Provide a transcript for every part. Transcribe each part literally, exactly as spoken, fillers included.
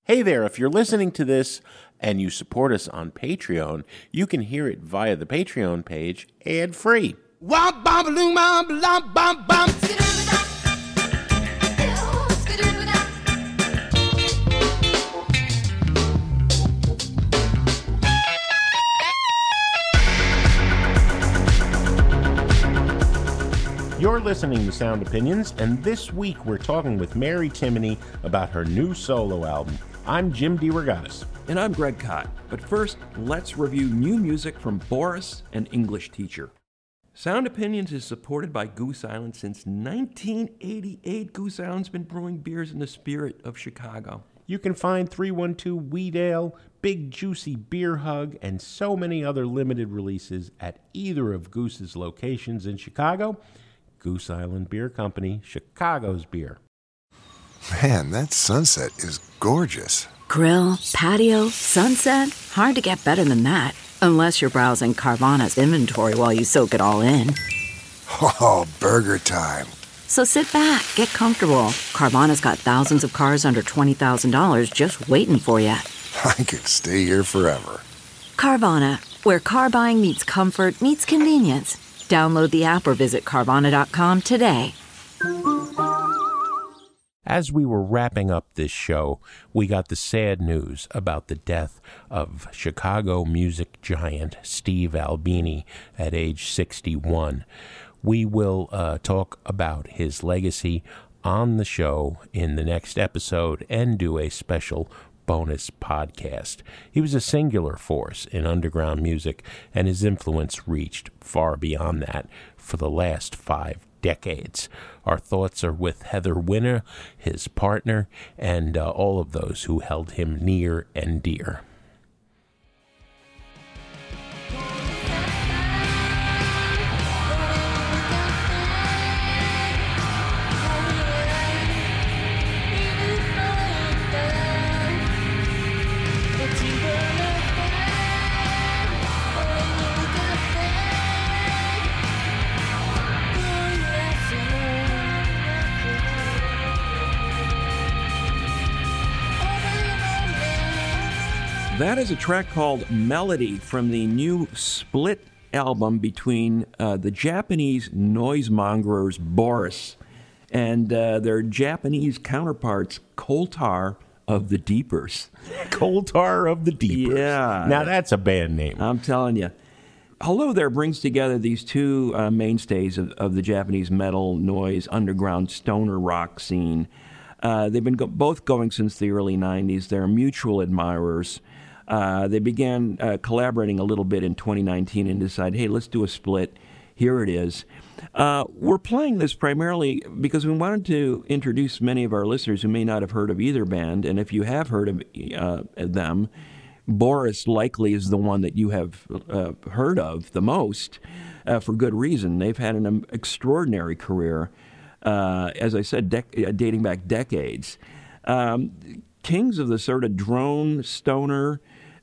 Hey there, if you're listening to this and you support us on Patreon, you can hear it via the Patreon page ad-free. You're listening to Sound Opinions, and this week we're talking with Mary Timony about her new solo album. I'm Jim DeRogatis. And I'm Greg Kot. But first, let's review new music from Boris, an English teacher. Sound Opinions is supported by Goose Island since nineteen eighty-eight. Goose Island's been brewing beers in the spirit of Chicago. You can find three one two Wheat Ale, Big Juicy Beer Hug, and so many other limited releases at either of Goose's locations in Chicago. Goose Island Beer Company, Chicago's beer. Man, that sunset is gorgeous. Grill, patio, sunset. Hard to get better than that. Unless you're browsing Carvana's inventory while you soak it all in. Oh, burger time. So sit back, get comfortable. Carvana's got thousands of cars under twenty thousand dollars just waiting for you. I could stay here forever. Carvana, where car buying meets comfort meets convenience. Download the app or visit Carvana dot com today. As we were wrapping up this show, we got the sad news about the death of Chicago music giant Steve Albini at age sixty-one. We will uh, talk about his legacy on the show in the next episode and do a special bonus podcast. He was a singular force in underground music, and his influence reached far beyond that for the last five decades. Our thoughts are with Heather Winner, his partner, and uh, all of those who held him near and dear. That is a track called Melody from the new split album between uh, the Japanese noisemongers Boris and uh, their Japanese counterparts, Coal Tar of the Deepers. Coal Tar of the Deepers. Yeah. Now that's a band name. I'm telling you. Hello There brings together these two uh, mainstays of, of the Japanese metal, noise, underground, stoner rock scene. Uh, they've been go- both going since the early nineties. They're mutual admirers. Uh, they began uh, collaborating a little bit in twenty nineteen and decided, hey, let's do a split. Here it is. Uh, we're playing this primarily because we wanted to introduce many of our listeners who may not have heard of either band, and if you have heard of uh, them, Boris likely is the one that you have uh, heard of the most, uh, for good reason. They've had an um, extraordinary career, uh, as I said, dec- dating back decades. Um, kings of the sort of drone, stoner,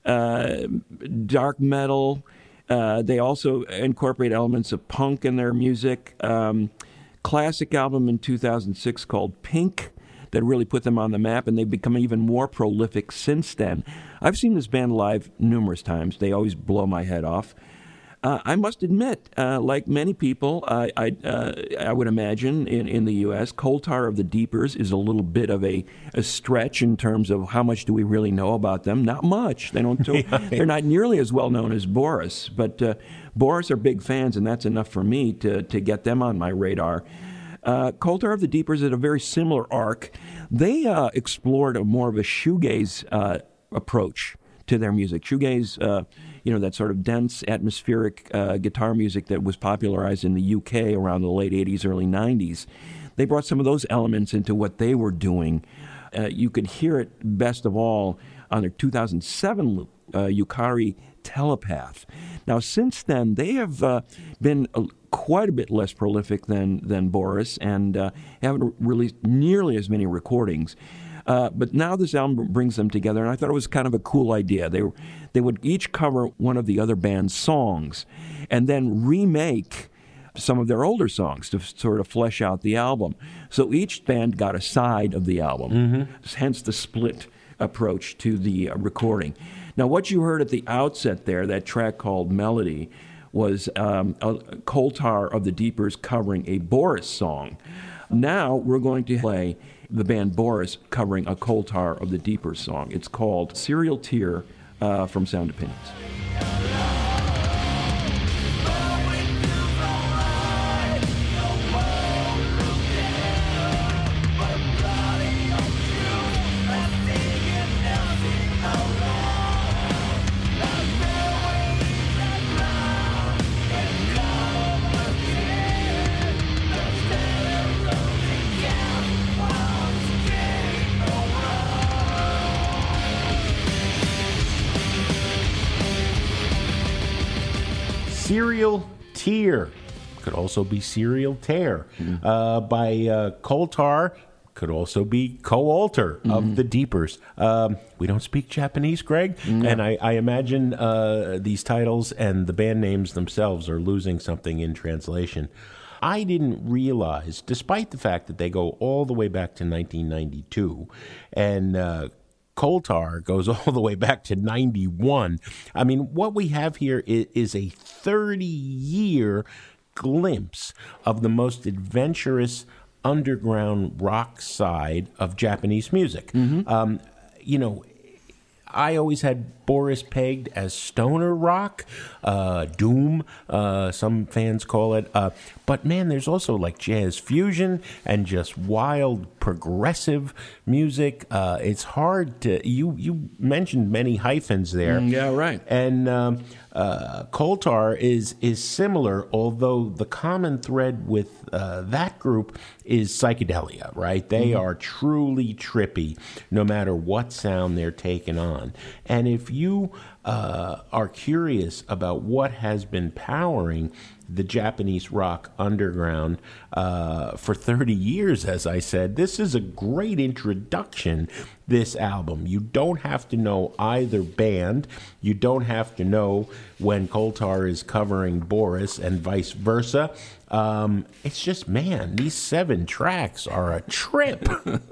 Uh, dark metal. Uh, they also incorporate elements of punk in their music. Um, classic album in two thousand six called Pink that really put them on the map, and they've become even more prolific since then. I've seen this band live numerous times. They always blow my head off. Uh, I must admit, uh, like many people, I I, uh, I would imagine in, in the U S, Coal Tar of the Deepers is a little bit of a, a stretch in terms of how much do we really know about them. Not much. They don't. They're not nearly as well known as Boris, but uh, Boris are big fans, and that's enough for me to to get them on my radar. Uh, Coal Tar of the Deepers had a very similar arc. They uh, explored a more of a shoegaze uh, approach to their music. Shoegaze, uh, you know, that sort of dense, atmospheric uh, guitar music that was popularized in the U K around the late eighties, early nineties. They brought some of those elements into what they were doing. Uh, you could hear it best of all on their two thousand seven uh, Yukari Telepath. Now, since then, they have uh, been a, quite a bit less prolific than, than Boris and uh, haven't released nearly as many recordings. Uh, but now this album brings them together, and I thought it was kind of a cool idea. They were, they would each cover one of the other band's songs and then remake some of their older songs to sort of flesh out the album. So each band got a side of the album, mm-hmm. hence the split approach to the uh, recording. Now, what you heard at the outset there, that track called Melody, was um, a Coal Tar of the Deepers covering a Boris song. Now we're going to play the band Boris covering a Coal Tar of the Deepers song. It's called Serial Tear uh, from Sound Opinions. Serial Tear. Could also be Serial Tear. Mm-hmm. Uh, by uh, Coal Tar. Could also be Co-Alter mm-hmm. of the Deepers. Um, we don't speak Japanese, Greg, no. and I, I imagine uh, these titles and the band names themselves are losing something in translation. I didn't realize, despite the fact that they go all the way back to nineteen ninety-two, and uh, Coal Tar goes all the way back to ninety-one. I mean, what we have here is, is a thirty-year glimpse of the most adventurous underground rock side of Japanese music. Mm-hmm. Um, you know, I always had Boris pegged as stoner rock, uh, doom, uh, some fans call it. Uh, but man, there's also like jazz fusion and just wild progressive music. Uh, it's hard to, you, you mentioned many hyphens there. Mm, yeah, right. And um, uh, Coal Tar is, is similar, although the common thread with uh, that group is psychedelia, right? They mm-hmm. are truly trippy, no matter what sound they're taking on. And if you uh, are curious about what has been powering the Japanese rock underground uh, for thirty years, as I said, this is a great introduction, this album. You don't have to know either band. You don't have to know when Coal Tar is covering Boris and vice versa. Um, it's just, man, these seven tracks are a trip.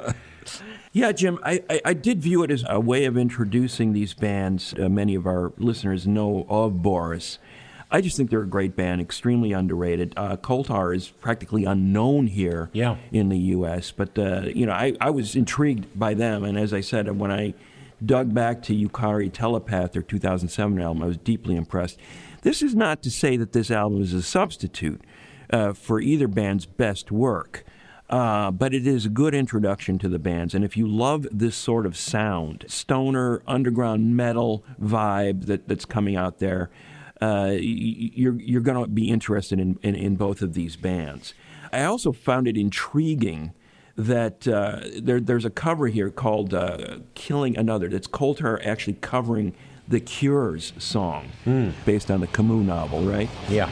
Yeah, Jim, I, I, I did view it as a way of introducing these bands. Uh, many of our listeners know of Boris. I just think they're a great band, extremely underrated. Uh, Coal Tar is practically unknown here yeah. in the U S, but uh, you know, I, I was intrigued by them, and as I said, when I dug back to Yukari Telepath, their two thousand seven album, I was deeply impressed. This is not to say that this album is a substitute uh, for either band's best work. Uh, but it is a good introduction to the bands. And if you love this sort of sound, stoner, underground metal vibe that, that's coming out there, uh, you're, you're going to be interested in, in, in both of these bands. I also found it intriguing that uh, there, there's a cover here called uh, Killing Another. That's Coal Tar actually covering The Cure's song mm. based on the Camus novel, right? Yeah.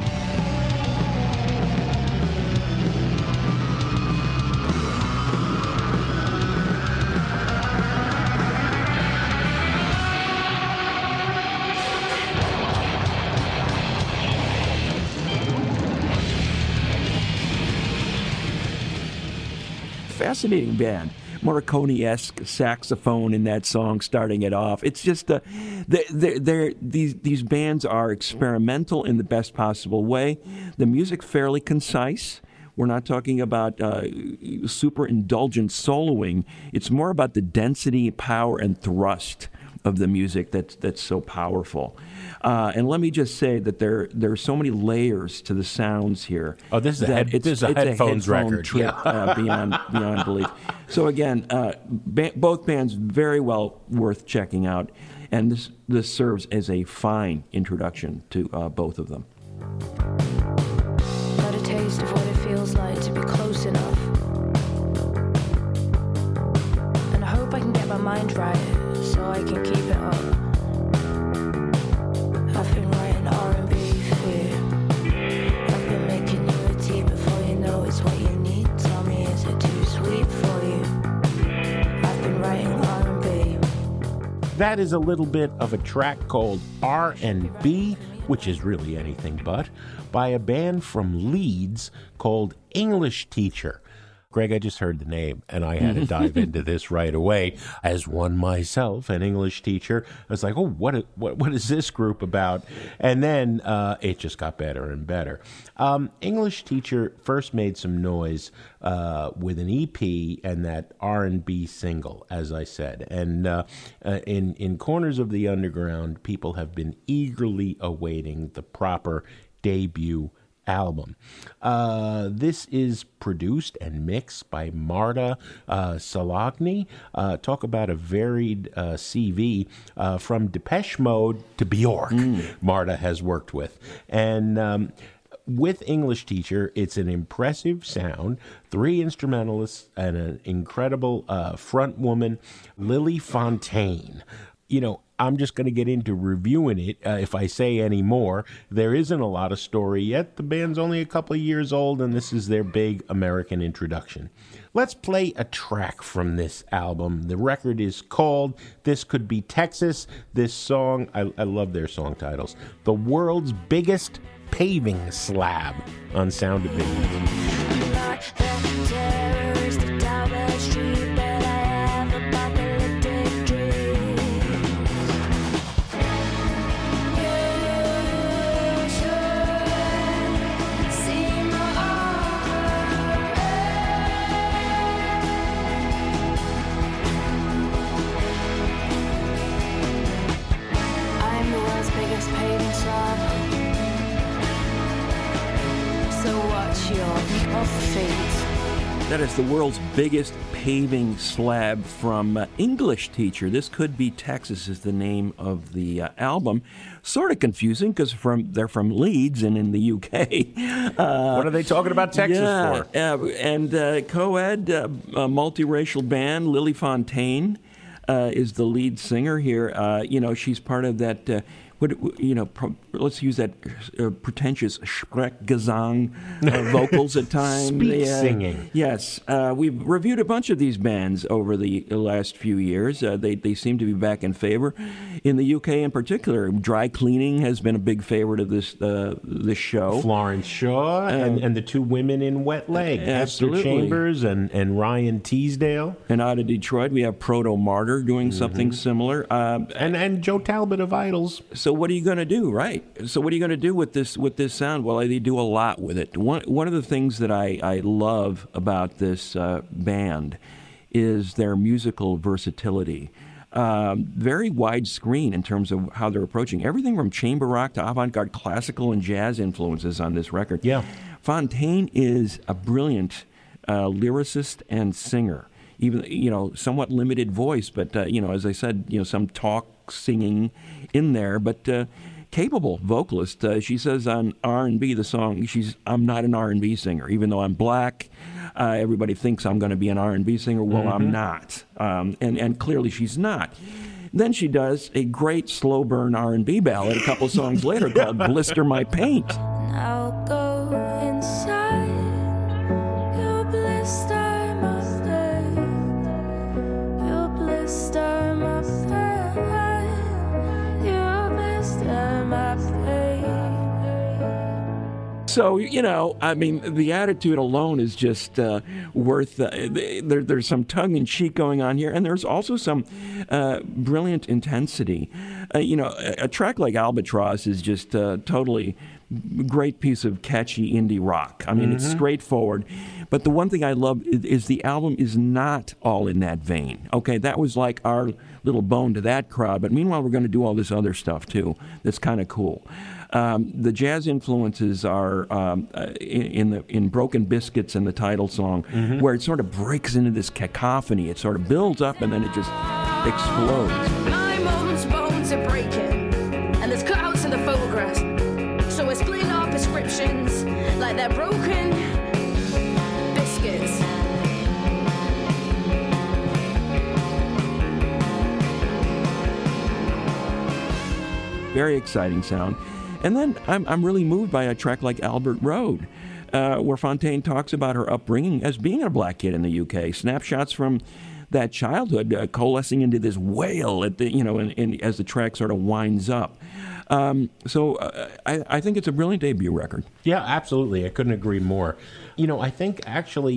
Fascinating band. Morricone-esque saxophone in that song starting it off. It's just uh, they're, they're, these these bands are experimental in the best possible way. The music's fairly concise. We're not talking about uh, super indulgent soloing. It's more about the density, power, and thrust of the music that's that's so powerful. Uh, and let me just say that there there are so many layers to the sounds here. Oh, this is a, head, this is a it's headphones a headphone record. Trip, Yeah. uh, beyond beyond belief. So again, uh, ba- both bands very well worth checking out, and this this serves as a fine introduction to uh, both of them. Got a taste of what it feels like to be close enough, and I hope I can get my mind right so I can keep it up. I've been writing R and B for you. I've been making you a tea before you know it's what you need. Tell me, is it too sweet for you? I've been writing R and B. That is a little bit of a track called R and B, which is really anything but, by a band from Leeds called English Teacher. Greg, I just heard the name, and I had to dive into this right away. As one myself, an English teacher, I was like, oh, what what, what is this group about? And then uh, it just got better and better. Um, English teacher first made some noise uh, with an E P and that R and B single, as I said. And uh, uh, in, in corners of the underground, people have been eagerly awaiting the proper debut album. Uh, this is produced and mixed by Marta uh, Salogny. Uh, talk about a varied uh, C V uh, from Depeche Mode to Bjork. Mm. Marta has worked with. And um, with English Teacher, it's an impressive sound, three instrumentalists, and an incredible uh, front woman, Lily Fontaine. You know, I'm just going to get into reviewing it uh, if I say any more. There isn't a lot of story yet. The band's only a couple of years old, and this is their big American introduction. Let's play a track from this album. The record is called This Could Be Texas. This song, I, I love their song titles. The World's Biggest Paving Slab on Sound Opinions. I'm not the terrorist down the street, but I have apocalyptic dreams. You should see my armor. I'm the world's biggest paving slab. So watch your feet. That is the world's biggest paving slab from uh, English Teacher. This Could Be Texas is the name of the uh, album. Sort of confusing because from they're from Leeds and in the U K. Uh, what are they talking about Texas yeah, for? Uh, and uh, co-ed, uh, a multiracial band, Lily Fontaine uh, is the lead singer here. Uh, you know, she's part of that... Uh, What, you know, pro, let's use that uh, pretentious Sprechgesang uh, vocals at times. Speak uh, singing. Yes. Uh, we've reviewed a bunch of these bands over the last few years. Uh, they, they seem to be back in favor. In the U K in particular, Dry Cleaning has been a big favorite of this uh, this show. Florence Shaw and, and the two women in Wet Leg, absolutely. Esther Chambers and, and Ryan Teasdale. And out of Detroit, we have Proto Martyr doing mm-hmm. something similar. Uh, and, and Joe Talbot of Idols. So what are you going to do, right? So what are you going to do with this with this sound? Well, they do a lot with it. One one of the things that I, I love about this uh, band is their musical versatility. Um, very widescreen in terms of how they're approaching everything from chamber rock to avant-garde classical and jazz influences on this record. Yeah, Fontaine is a brilliant uh, lyricist and singer. Even, you know, somewhat limited voice, but, uh, you know, as I said, you know, some talk singing in there, but uh, capable vocalist. Uh, she says on R and B, the song, she's, I'm not an R and B singer, even though I'm black. Uh, everybody thinks I'm going to be an R and B singer. Well, mm-hmm. I'm not. Um, and, and clearly she's not. Then she does a great slow burn R and B ballad a couple songs later called Blister My Paint. Now go inside, you'll blister my paint, you'll blister my paint, you'll blister my paint. So, you know, I mean, the attitude alone is just uh, worth, uh, there, there's some tongue-in-cheek going on here, and there's also some uh, brilliant intensity. Uh, you know, a, a track like Albatross is just uh, totally great piece of catchy indie rock. I mean, mm-hmm. it's straightforward. But the one thing I love is, is the album is not all in that vein. Okay, that was like our little bone to that crowd. But meanwhile, we're going to do all this other stuff, too, that's kind of cool. Um, the jazz influences are um, uh, in, in the in Broken Biscuits and the title song, mm-hmm. where it sort of breaks into this cacophony. It sort of builds up and then it just explodes. My mom's bones are breaking, and there's cutouts in the photographs. So we're splitting our prescriptions like they're broken biscuits. Very exciting sound. And then I'm, I'm really moved by a track like Albert Road, uh, where Fontaine talks about her upbringing as being a black kid in the U K. Snapshots from that childhood uh, coalescing into this wail at the, you know, in, in, as the track sort of winds up. Um, so uh, I, I think it's a brilliant debut record. Yeah, absolutely. I couldn't agree more. You know, I think actually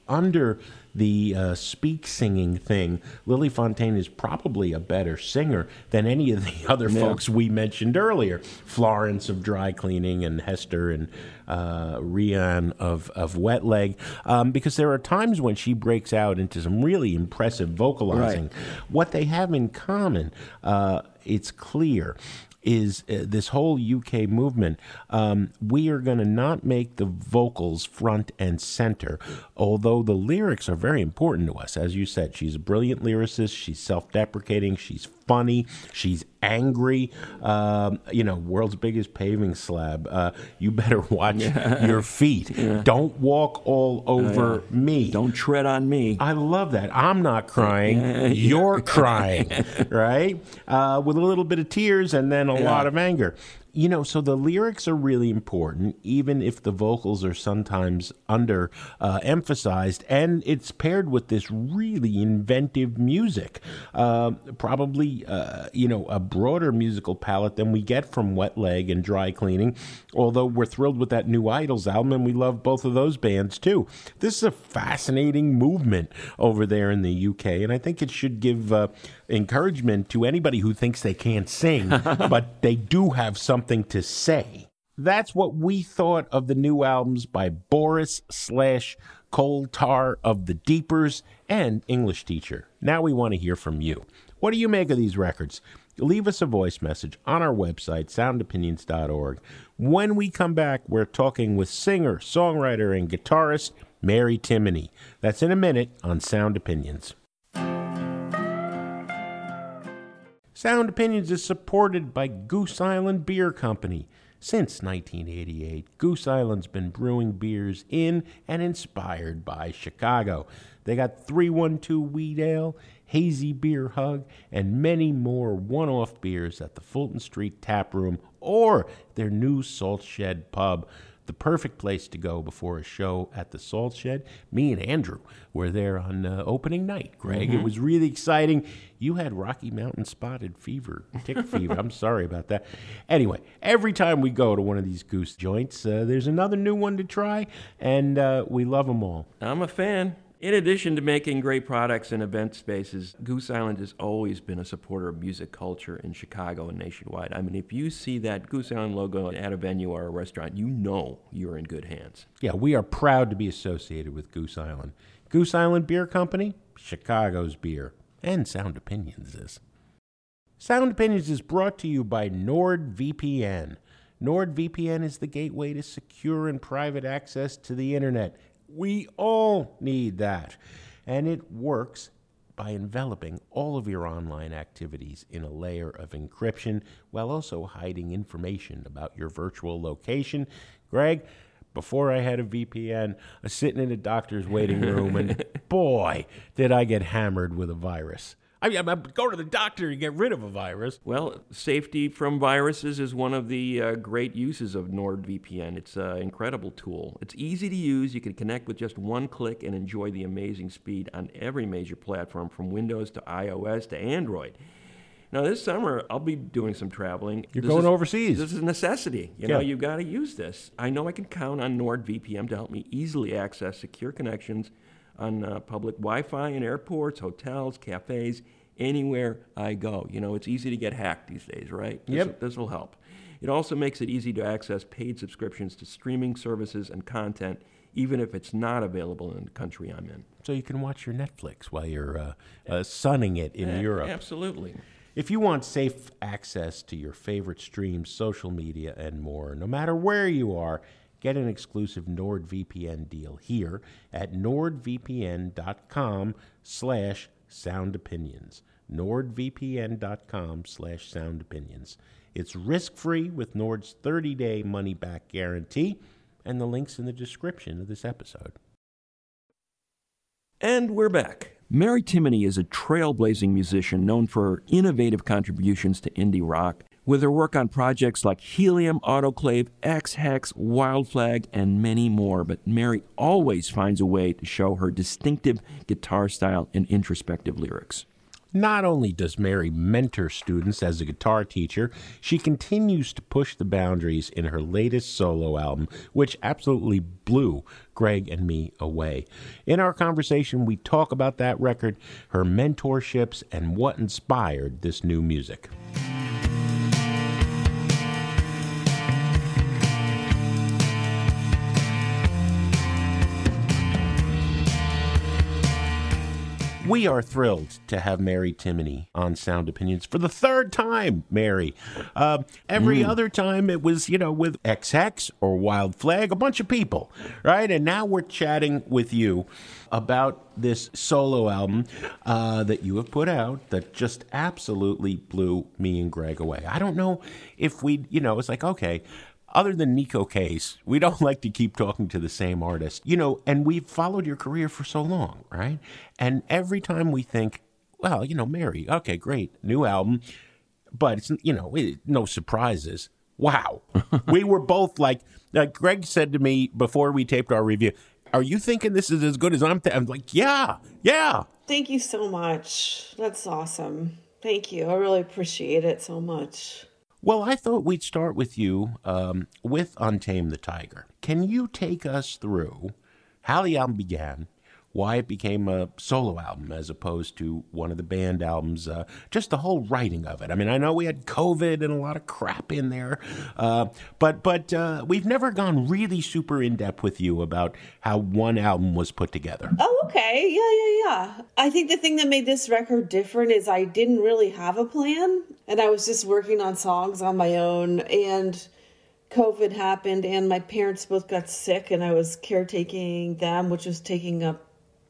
under the uh, speak singing thing, Lily Fontaine is probably a better singer than any of the other Yeah. folks we mentioned earlier. Florence of Dry Cleaning and Hester and uh, Rian of, of Wet Leg, um, because there are times when she breaks out into some really impressive vocalizing. Right. What they have in common, uh, it's clear, is uh, this whole U K movement. Um, we are going to not make the vocals front and center, although the lyrics are very important to us. As you said, she's a brilliant lyricist. She's self-deprecating. She's funny. She's angry. Um, you know, world's biggest paving slab. Uh, you better watch your feet. Yeah. Don't walk all over uh, me. Don't tread on me. I love that. I'm not crying. Yeah, You're crying, right? Uh, with a little bit of tears and then a yeah. lot of anger. You know, so the lyrics are really important, even if the vocals are sometimes under uh, emphasized, and it's paired with this really inventive music. Uh, probably, uh, you know, a broader musical palette than we get from Wet Leg and Dry Cleaning, although we're thrilled with that new Idols album, and we love both of those bands, too. This is a fascinating movement over there in the U K, and I think it should give uh, encouragement to anybody who thinks they can't sing, but they do have something to say. That's what we thought of the new albums by Boris slash Coal Tar of the Deepers and English Teacher. Now we want to hear from you. What do you make of these records? Leave us a voice message on our website, sound opinions dot org. When we come back, we're talking with singer, songwriter, and guitarist Mary Timony. That's in a minute on Sound Opinions. Sound Opinions is supported by Goose Island Beer Company. Since nineteen eighty-eight, Goose Island's been brewing beers in and inspired by Chicago. They got three one two Wheat Ale, Hazy Beer Hug, and many more one-off beers at the Fulton Street Tap Room or their new Salt Shed Pub. The perfect place to go before a show at the Salt Shed. Me and Andrew were there on uh, opening night, Greg. Mm-hmm. It was really exciting. You had Rocky Mountain spotted fever, tick fever. I'm sorry about that. Anyway, every time we go to one of these Goose joints, uh, there's another new one to try, and uh, we love them all. I'm a fan. In addition to making great products and event spaces, Goose Island has always been a supporter of music culture in Chicago and nationwide. I mean, if you see that Goose Island logo at a venue or a restaurant, you know you're in good hands. Yeah, we are proud to be associated with Goose Island. Goose Island Beer Company, Chicago's beer, and Sound Opinions is. Sound Opinions is brought to you by NordVPN. NordVPN is the gateway to secure and private access to the internet. We all need that. And it works by enveloping all of your online activities in a layer of encryption while also hiding information about your virtual location. Greg, before I had a V P N, I was sitting in a doctor's waiting room, and boy, did I get hammered with a virus. I mean, I'm going to the doctor to get rid of a virus. Well, safety from viruses is one of the uh, great uses of NordVPN. It's an incredible tool. It's easy to use. You can connect with just one click and enjoy the amazing speed on every major platform, from Windows to iOS to Android. Now, this summer, I'll be doing some traveling. You're this going is, overseas. This is a necessity. You yeah. know, you've got to use this. I know I can count on NordVPN to help me easily access secure connections on uh, public Wi-Fi in airports, hotels, cafes, anywhere I go. You know, it's easy to get hacked these days, right? This, Yep. This will help. It also makes it easy to access paid subscriptions to streaming services and content, even if it's not available in the country I'm in. So you can watch your Netflix while you're uh, uh, sunning it in Yeah, Europe. Absolutely. If you want safe access to your favorite streams, social media, and more, no matter where you are, get an exclusive NordVPN deal here at nordvpn.com slash soundopinions. nordvpn.com slash soundopinions. It's risk-free with Nord's thirty-day money-back guarantee, and the link's in the description of this episode. And we're back. Mary Timony is a trailblazing musician known for her innovative contributions to indie rock, with her work on projects like Helium, Autoclave, X-Hex, Wild Flag, and many more. But Mary always finds a way to show her distinctive guitar style and introspective lyrics. Not only does Mary mentor students as a guitar teacher, she continues to push the boundaries in her latest solo album, which absolutely blew Greg and me away. In our conversation, we talk about that record, her mentorships, and what inspired this new music. We are thrilled to have Mary Timony on Sound Opinions for the third time, Mary. Uh, every mm. other time it was, you know, with X X or Wild Flag, a bunch of people, right? And now we're chatting with you about this solo album uh, that you have put out that just absolutely blew me and Greg away. I don't know if we, you know, it's like, okay, other than Nico Case, we don't like to keep talking to the same artist. You know, and we've followed your career for so long, right? And every time we think, well, you know, Mary, okay, great, new album, but it's, you know, it, no surprises. Wow. We were both like, like, Greg said to me before we taped our review, are you thinking this is as good as I'm thinking? I'm like, yeah, yeah. Thank you so much. That's awesome. Thank you. I really appreciate it so much. Well, I thought we'd start with you um, with Untamed the Tiger. Can you take us through how the album began, why it became a solo album as opposed to one of the band albums, uh, just the whole writing of it? I mean, I know we had COVID and a lot of crap in there, uh, but but uh, we've never gone really super in-depth with you about how one album was put together. Oh, okay. Yeah, yeah, yeah. I think the thing that made this record different is I didn't really have a plan, and I was just working on songs on my own, and COVID happened, and my parents both got sick, and I was caretaking them, which was taking up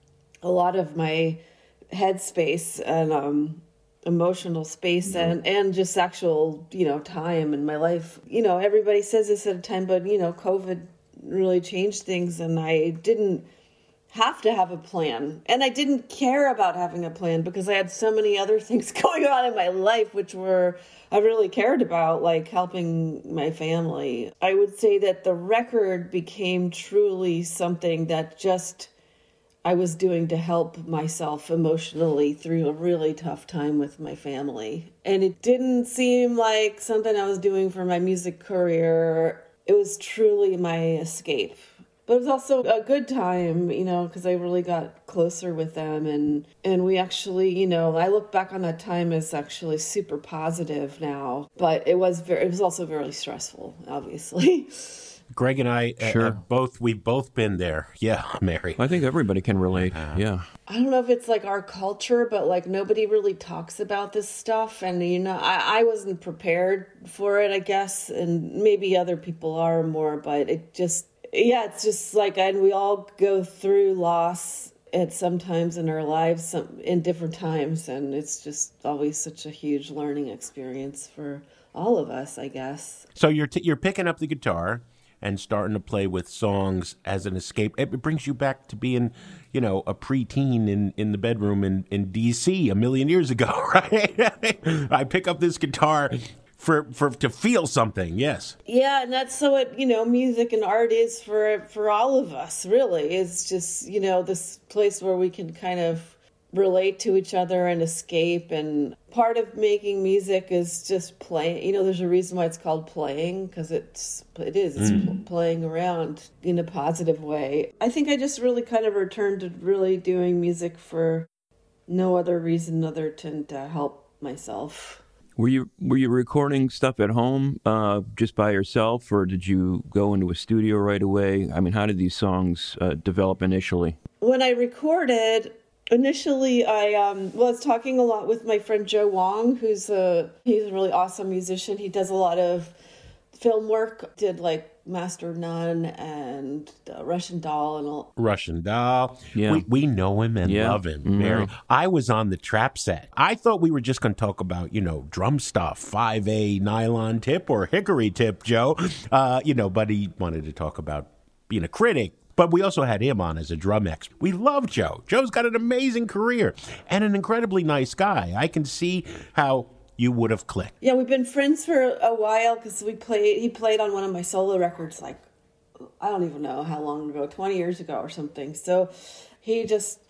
a lot of my headspace and um, emotional space mm-hmm. and, and just actual, you know, time in my life. You know, everybody says this at a time, but, you know, COVID really changed things, and I didn't have to have a plan. And I didn't care about having a plan because I had so many other things going on in my life, which were, I really cared about, like helping my family. I would say that the record became truly something that just I was doing to help myself emotionally through a really tough time with my family. And it didn't seem like something I was doing for my music career. It was truly my escape. But it was also a good time, you know, because I really got closer with them. And, and we actually, you know, I look back on that time as actually super positive now. But it was very, it was also very stressful, obviously. Greg and I sure. uh, both, we've both been there. Yeah, Mary. I think everybody can relate. Uh, yeah. I don't know if it's like our culture, but like nobody really talks about this stuff. And, you know, I, I wasn't prepared for it, I guess. And maybe other people are more, but it just, yeah, it's just like, and we all go through loss at some times in our lives, some, in different times. And it's just always such a huge learning experience for all of us, I guess. So you're t- you're picking up the guitar and starting to play with songs as an escape. It brings you back to being, you know, a preteen in, in the bedroom in, in D C a million years ago, right? I pick up this guitar for, for to feel something, yes. Yeah, and that's so what, you know, music and art is for for all of us, really. It's just, you know, this place where we can kind of relate to each other and escape. And part of making music is just playing. You know, there's a reason why it's called playing, because it's it is it's mm. playing around in a positive way. I think I just really kind of returned to really doing music for no other reason other than to help myself. Were you were you recording stuff at home uh, just by yourself, or did you go into a studio right away? I mean, how did these songs uh, develop initially? When I recorded, initially, I um, was talking a lot with my friend Joe Wong, who's a he's a really awesome musician. He does a lot of film work. Did like Master Nun and uh, Russian Doll and all. Russian Doll. Yeah. We, we know him and yeah. love him, Mary. Mm-hmm. I was on the trap set. I thought we were just going to talk about, you know, drum stuff, five A nylon tip or hickory tip, Joe. Uh, you know, but he wanted to talk about being a critic. But we also had him on as a drum expert. We love Joe. Joe's got an amazing career and an incredibly nice guy. I can see how you would have clicked. Yeah, we've been friends for a while because we played. He played on one of my solo records, like I don't even know how long ago, twenty years ago or something. So he just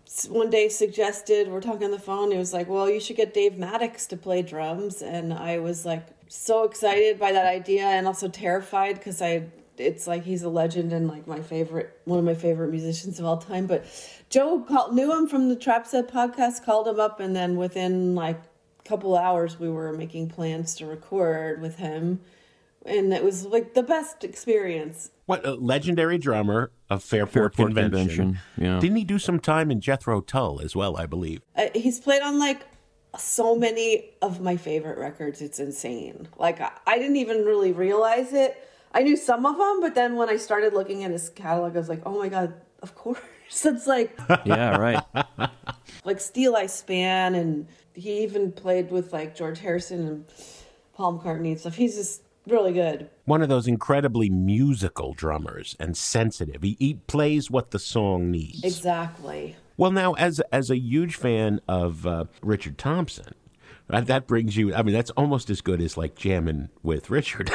s- one day suggested, we're talking on the phone, he was like, well, you should get Dave Maddox to play drums. And I was like so excited by that idea and also terrified because I it's like he's a legend and like my favorite, one of my favorite musicians of all time. But Joe called, knew him from the Trap Set podcast, called him up, and then within like a couple hours we were making plans to record with him. And it was like the best experience. What a legendary drummer of Fairport, Fairport Convention. Convention, yeah. Didn't he do some time in Jethro Tull as well, I believe? Uh, he's played on like so many of my favorite records. It's insane. Like I, I didn't even really realize it. I knew some of them, but then when I started looking at his catalog, I was like, oh my God, of course. It's like, Yeah, right. like Steel I Span, and he even played with like George Harrison and Paul McCartney and stuff. He's just really good. One of those incredibly musical drummers and sensitive. He, he plays what the song needs. Exactly. Well, now, as as a huge fan of uh, Richard Thompson, uh, that brings you, I mean, that's almost as good as like jamming with Richard.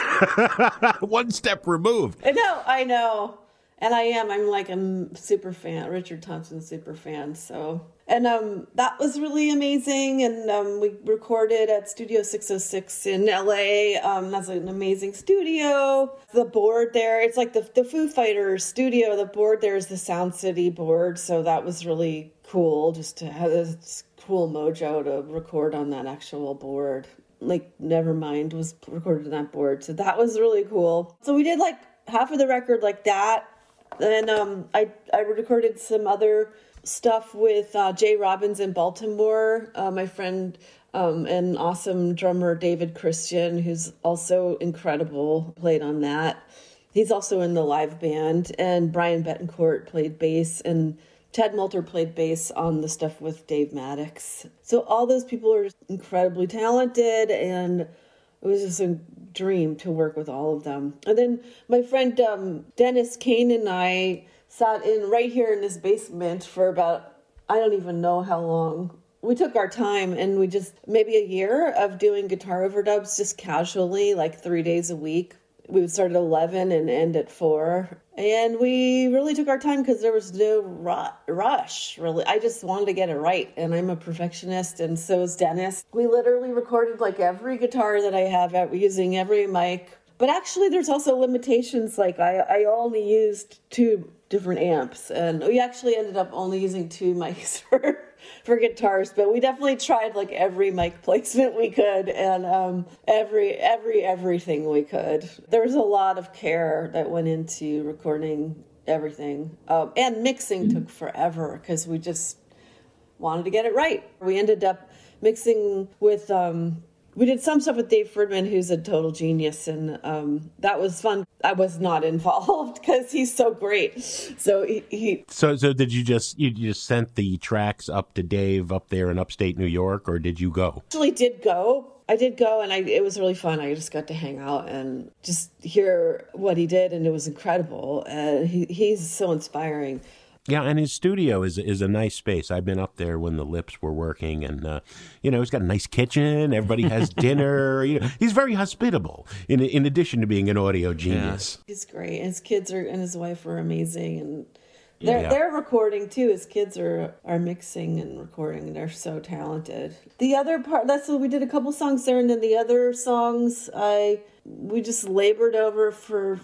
One step removed. I know, I know. And I am. I'm like a super fan, Richard Thompson super fan. So, and um, that was really amazing. And um, we recorded at Studio six oh six in L A. Um, that's an amazing studio. The board there, it's like the the Foo Fighters studio. The board there is the Sound City board. So that was really cool, just to have this cool mojo to record on that actual board. Like Nevermind was recorded on that board. So that was really cool. So we did like half of the record like that. And um, I, I recorded some other stuff with uh, Jay Robbins in Baltimore, uh, my friend um, and awesome drummer David Christian, who's also incredible, played on that. He's also in the live band. And Brian Betancourt played bass, and Ted Moulter played bass on the stuff with Dave Maddox. So all those people are incredibly talented, and it was just a dream to work with all of them. And then my friend um, Dennis Kane and I sat in right here in this basement for about, I don't even know how long. We took our time, and we just, maybe a year of doing guitar overdubs just casually, like three days a week. We would start at eleven and end at four. And we really took our time because there was no ru- rush, really. I just wanted to get it right. And I'm a perfectionist, and so is Dennis. We literally recorded like every guitar that I have out, using every mic. But actually, there's also limitations. Like I, I only used two different amps. And we actually ended up only using two mics for... for guitars, but we definitely tried like every mic placement we could, and um, every every everything we could. There was a lot of care that went into recording everything, um, and mixing took forever because we just wanted to get it right. We ended up mixing with. Um, We did some stuff with Dave Ferdman, who's a total genius, and um, that was fun. I was not involved because he's so great. So he, he So, so did you just you just sent the tracks up to Dave up there in upstate New York, or did you go? actually did go. I did go, and I, it was really fun. I just got to hang out and just hear what he did, and it was incredible. And he, he's so inspiring. Yeah, and his studio is is a nice space. I've been up there when the Lips were working, and uh, you know, he's got a nice kitchen. Everybody has dinner. You know, he's very hospitable. In in addition to being an audio genius, He's great. His kids are and his wife are amazing, and they're Yeah. they're recording too. His kids are are mixing and recording, and they're so talented. The other part, that's what we did a couple songs there, and then the other songs I we just labored over for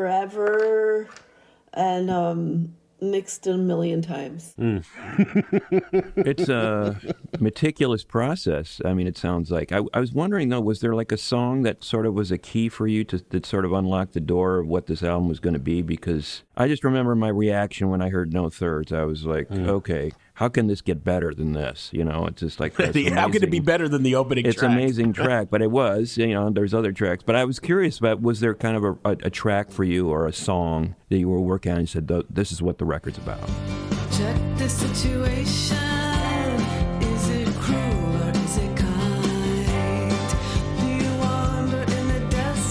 forever, and um. mixed it a million times. Mm. It's a meticulous process. I mean, it sounds like. I, I was wondering, though, was there like a song that sort of was a key for you to that sort of unlocked the door of what this album was going to be? Because I just remember my reaction when I heard No Thirds. I was like, mm. okay, how can this get better than this? You know, it's just like, how can it be better than the opening it's track? It's an amazing track, but it was, you know, there's other tracks. But I was curious about, was there kind of a, a, a track for you or a song that you were working on and you said, this is what the record's about? Check the situation. Is it cruel or is it kind? Do you wander in the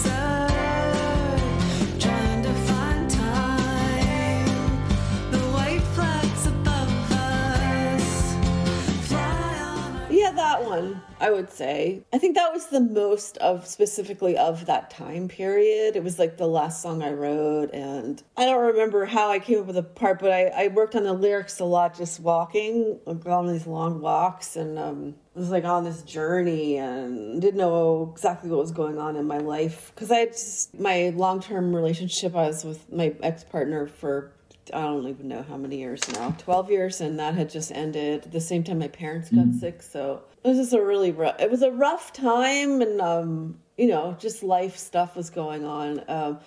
desert, trying to find time? The white flags above us fly on. Yeah, that one. I I would say. I think that was the most of specifically of that time period. It was like the last song I wrote, and I don't remember how I came up with the part, but I, I worked on the lyrics a lot just walking, like on these long walks, and um, I was like on this journey and didn't know exactly what was going on in my life. Because I just, my long-term relationship, I was with my ex-partner for I don't even know how many years now, twelve years, and that had just ended at the same time my parents got mm. sick. So it was just a really rough, it was a rough time, and um, you know, just life stuff was going on. Um,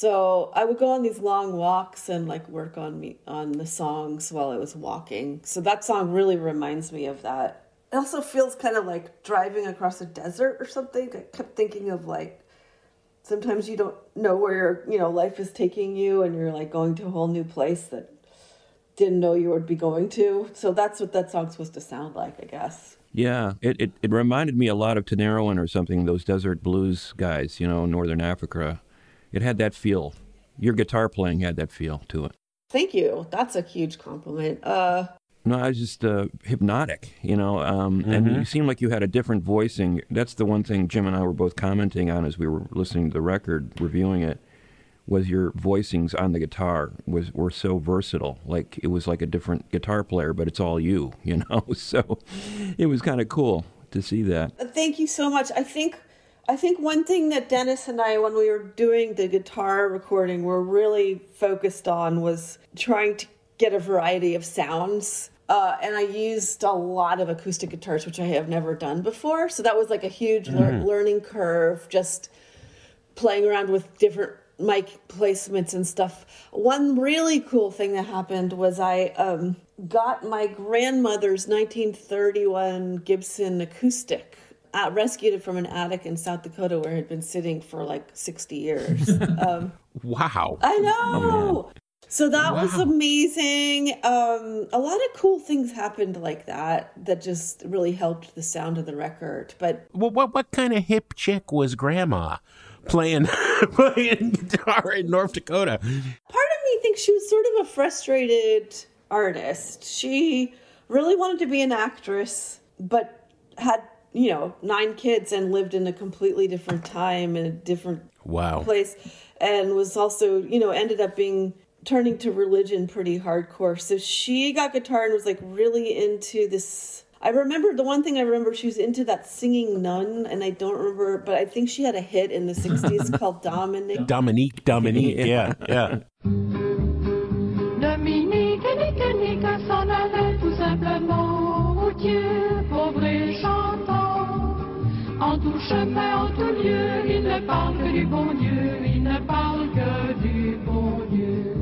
so I would go on these long walks and like work on me on the songs while I was walking. So that song really reminds me of that. It also feels kind of like driving across a desert or something. I kept thinking of like, sometimes you don't know where your, you know, life is taking you, and you're like going to a whole new place that didn't know you would be going to. So that's what that song's supposed to sound like, I guess. Yeah, it, it, it reminded me a lot of Tinariwen or something, those desert blues guys, you know, Northern Africa. It had that feel. Your guitar playing had that feel to it. Thank you. That's a huge compliment. Uh, No, I was just uh, hypnotic, you know, um, mm-hmm. and you seemed like you had a different voicing. That's the one thing Jim and I were both commenting on as we were listening to the record, reviewing it, was your voicings on the guitar was were so versatile. Like, it was like a different guitar player, but it's all you, you know? So it was kind of cool to see that. Thank you so much. I think I think one thing that Dennis and I, when we were doing the guitar recording, were really focused on was trying to get a variety of sounds. Uh, and I used a lot of acoustic guitars, which I have never done before. So that was like a huge mm. lear- learning curve, just playing around with different mic placements and stuff. One really cool thing that happened was I um, got my grandmother's nineteen thirty-one Gibson acoustic, uh, rescued it from an attic in South Dakota where it had been sitting for like sixty years. Um, wow. I know. Oh, So that wow. was amazing. Um, a lot of cool things happened like that that just really helped the sound of the record. But well, what what kind of hip chick was Grandma playing playing guitar in North Dakota? Part of me thinks she was sort of a frustrated artist. She really wanted to be an actress, but had, you know, nine kids and lived in a completely different time in a different wow. place, and was also, you know, ended up being turning to religion pretty hardcore. So she got guitar and was like really into this. I remember the one thing I remember, she was into that singing nun, and I don't remember, but I think she had a hit in the sixties called Dominique. Dominique, Dominique, yeah, yeah. Dominique, Nique, Nique s'en allait tout simplement au Dieu, pauvre et chantant. En tout chemin, en tout lieu, il ne parle que du bon Dieu, il ne parle que du bon Dieu.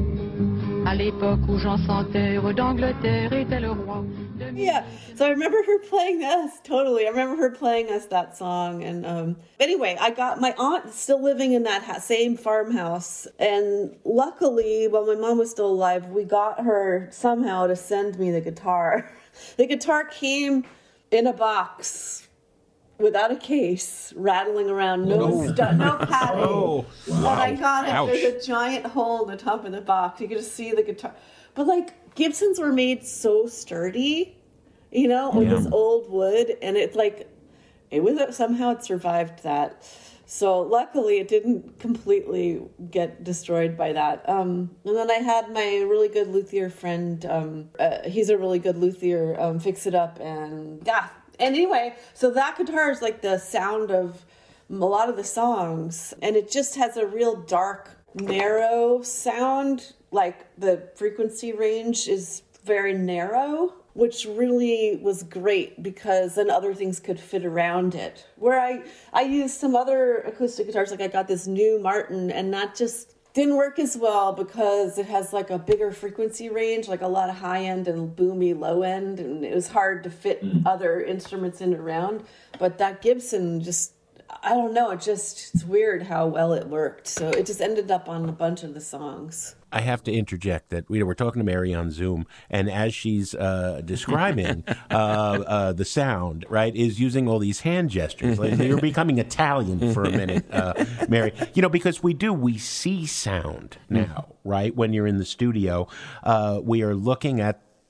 À l'époque où Jean sans terre d'Angleterre était le roi. Yeah, so I remember her playing us, totally. I remember her playing us that song. And um, anyway, I got my aunt still living in that ha- same farmhouse. And luckily, while my mom was still alive, we got her somehow to send me the guitar. The guitar came in a box without a case, rattling around, no oh. stu- no padding. Oh, wow. And I got it. Ouch. There's a giant hole in the top of the box. You could just see the guitar. But like, Gibsons were made so sturdy, you know, with yeah. this old wood, and it's like, it was somehow it survived that. So luckily, it didn't completely get destroyed by that. Um, and then I had my really good luthier friend. Um, uh, he's a really good luthier. Um, fix it up, and yeah. And anyway, so that guitar is like the sound of a lot of the songs, and it just has a real dark, narrow sound. Like the frequency range is very narrow, which really was great because then other things could fit around it. Where I, I used some other acoustic guitars, like I got this new Martin, and that just didn't work as well because it has like a bigger frequency range, like a lot of high end and boomy low end, and it was hard to fit mm. other instruments in around. But that Gibson just, I don't know, it just, it's weird how well it worked. So it just ended up on a bunch of the songs. I have to interject that we we're talking to Mary on Zoom, and as she's uh, describing uh, uh, the sound, right, is using all these hand gestures. Like, you're becoming Italian for a minute, uh, Mary. You know, because we do, we see sound now, right? When you're in the studio, uh, we are looking at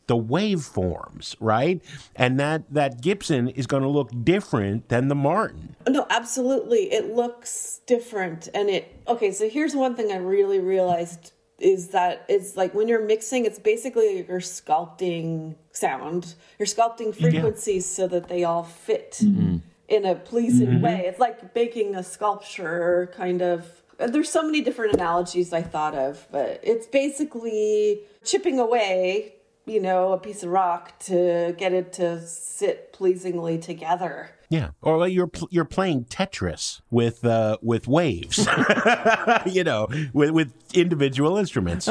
the waveforms, right? And that, that Gibson is going to look different than the Martin. No, absolutely. It looks different. And it, okay, so here's one thing I really realized is that it's like when you're mixing, it's basically you're sculpting sound. You're sculpting frequencies yeah. so that they all fit mm-hmm. in a pleasing mm-hmm. way. It's like making a sculpture kind of. There's so many different analogies I thought of, but it's basically chipping away, you know, a piece of rock to get it to sit pleasingly together. Yeah, or you're you're playing Tetris with uh, with waves, you know, with with individual instruments.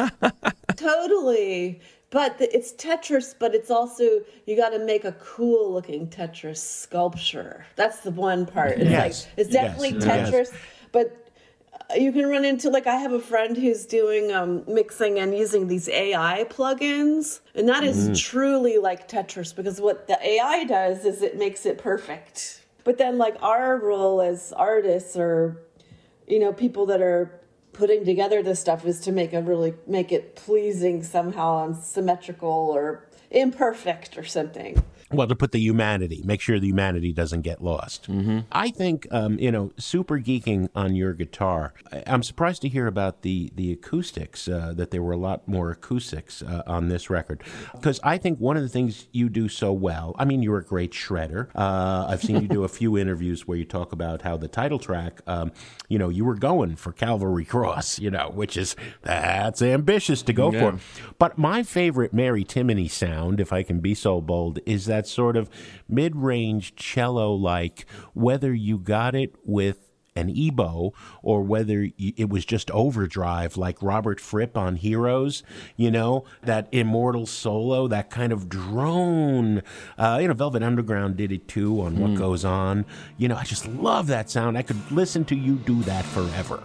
Totally, but the, it's Tetris, but it's also you got to make a cool looking Tetris sculpture. That's the one part. It's yes. like it's definitely yes. Tetris, yes. but you can run into, like, I have a friend who's doing um, mixing and using these A I plugins, and that is mm. truly like Tetris, because what the A I does is it makes it perfect. But then, like, our role as artists or, you know, people that are putting together this stuff is to make a really, make it pleasing somehow and symmetrical or imperfect or something. Well, to put the humanity, make sure the humanity doesn't get lost. Mm-hmm. I think, um, you know, super geeking on your guitar. I'm surprised to hear about the, the acoustics, uh, that there were a lot more acoustics uh, on this record. Because I think one of the things you do so well, I mean, you're a great shredder. Uh, I've seen you do a few interviews where you talk about how the title track, um, you know, you were going for Calvary Cross, you know, which is, that's ambitious to go yeah. for. But my favorite Mary Timony sound, if I can be so bold, is that sort of mid-range cello-like, whether you got it with an E-bow or whether it was just overdrive like Robert Fripp on Heroes, you know, that immortal solo, that kind of drone. Uh, you know, Velvet Underground did it too on What mm. Goes On. You know, I just love that sound. I could listen to you do that forever.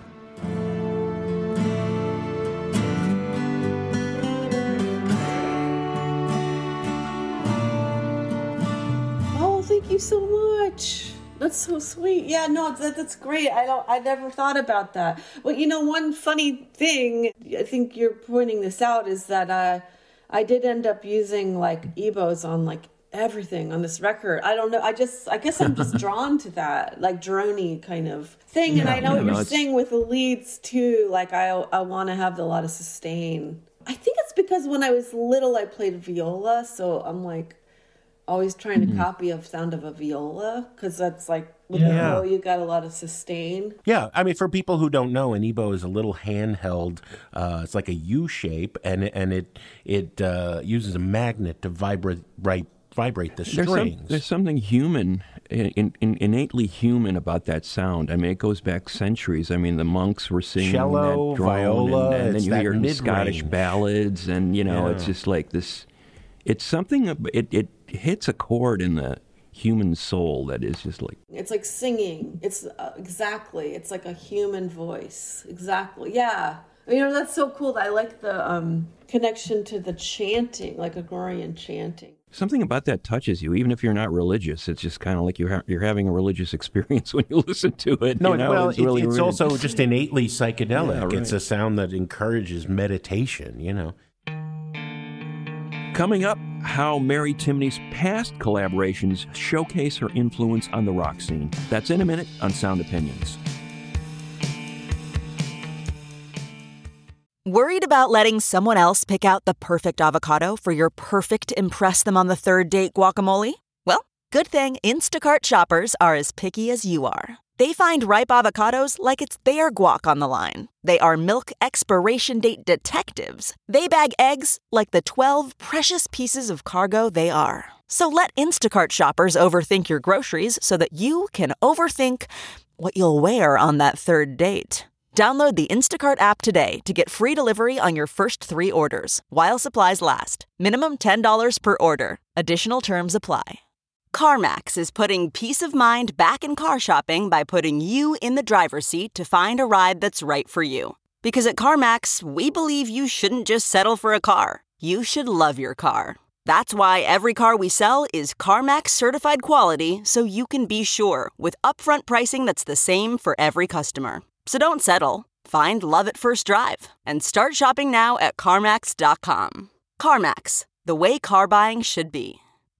Thank you so much. That's so sweet. Yeah, no, that, that's great. I don't. I never thought about that. Well, you know, one funny thing, I think you're pointing this out, is that uh, I did end up using like E-bows on like everything on this record. I don't know. I just, I guess I'm just drawn to that, like droney kind of thing. Yeah, and I know yeah, what no, you're it's... saying with the leads too. Like I, I want to have a lot of sustain. I think it's because when I was little, I played viola, so I'm like. Always trying to mm-hmm. copy a sound of a viola, because that's like with yeah. the bow you got a lot of sustain. Yeah, I mean, for people who don't know, an E-bow is a little handheld. Uh, it's like a U shape, and and it it uh, uses a magnet to vibrate right, vibrate the strings. There's, some, there's something human, in, in, innately human about that sound. I mean, it goes back centuries. I mean, the monks were singing cello, that drone, viola, and, and then you hear mid-range. Scottish ballads, and you know, yeah. it's just like this. It's something. It it. hits a chord in the human soul that is just like... It's like singing. It's uh, exactly. It's like a human voice. Exactly. Yeah. You know, that's so cool. I like the um, connection to the chanting, like Gregorian chanting. Something about that touches you, even if you're not religious. It's just kind of like you're ha- you're having a religious experience when you listen to it. No, you know? well, it's, it, really it's weird. also just innately psychedelic. Yeah, right. It's a sound that encourages meditation, you know. Coming up, how Mary Timony's past collaborations showcase her influence on the rock scene. That's in a minute on Sound Opinions. Worried about letting someone else pick out the perfect avocado for your perfect impress them on the third date guacamole? Well, good thing Instacart shoppers are as picky as you are. They find ripe avocados like it's their guac on the line. They are milk expiration date detectives. They bag eggs like the twelve precious pieces of cargo they are. So let Instacart shoppers overthink your groceries so that you can overthink what you'll wear on that third date. Download the Instacart app today to get free delivery on your first three orders, while supplies last. Minimum ten dollars per order. Additional terms apply. CarMax is putting peace of mind back in car shopping by putting you in the driver's seat to find a ride that's right for you. Because at CarMax, we believe you shouldn't just settle for a car. You should love your car. That's why every car we sell is CarMax certified quality, so you can be sure with upfront pricing that's the same for every customer. So don't settle. Find love at first drive and start shopping now at CarMax dot com. CarMax, the way car buying should be.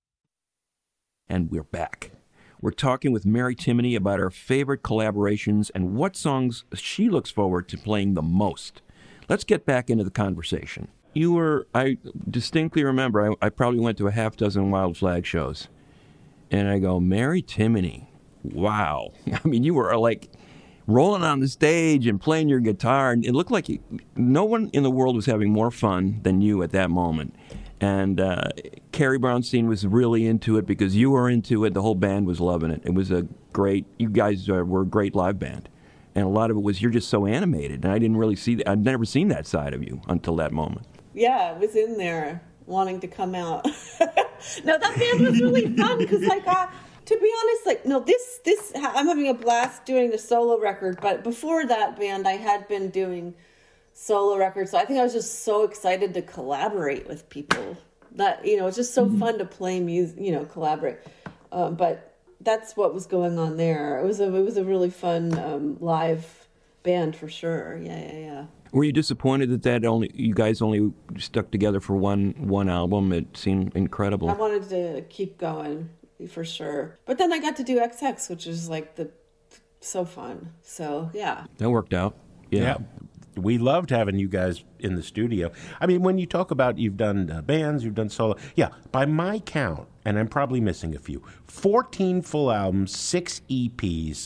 And we're back. We're talking with Mary Timony about her favorite collaborations and what songs she looks forward to playing the most. Let's get back into the conversation. You were, I distinctly remember, I, I probably went to a half dozen Wild Flag shows. And I go, Mary Timony, wow. I mean, you were like rolling on the stage and playing your guitar. And it looked like you, no one in the world was having more fun than you at that moment. And uh, Carrie Brownstein was really into it because you were into it. The whole band was loving it. It was a great, you guys uh, were a great live band. And a lot of it was you're just so animated. And I didn't really see that. I'd never seen that side of you until that moment. Yeah, I was in there wanting to come out. No, that band was really fun because I got, to be honest, like, no, this, this, I'm having a blast doing the solo record. But before that band, I had been doing solo records. So I think I was just so excited to collaborate with people that, you know, it's just so mm-hmm. fun to play music, you know, collaborate. Um, but that's what was going on there. It was a, it was a really fun um, live band for sure. Yeah, yeah, yeah. Were you disappointed that that only you guys only stuck together for one one album? It seemed incredible. I wanted to keep going for sure, but then I got to do X X, which is like the so fun. So yeah, that worked out. Yeah. yeah. We loved having you guys in the studio. I mean, when you talk about you've done uh, bands, you've done solo. Yeah, by my count, and I'm probably missing a few, fourteen full albums, six E Ps.